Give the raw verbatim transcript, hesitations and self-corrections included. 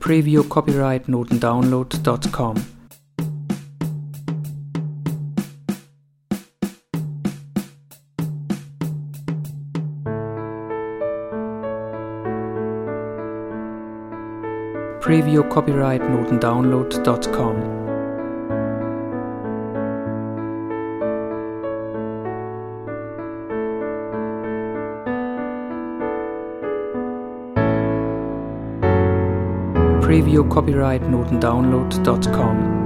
Preview Copyright Notendownload dot com. Preview Copyright Notendownload dot com. Preview Copyright Notendownload dot com.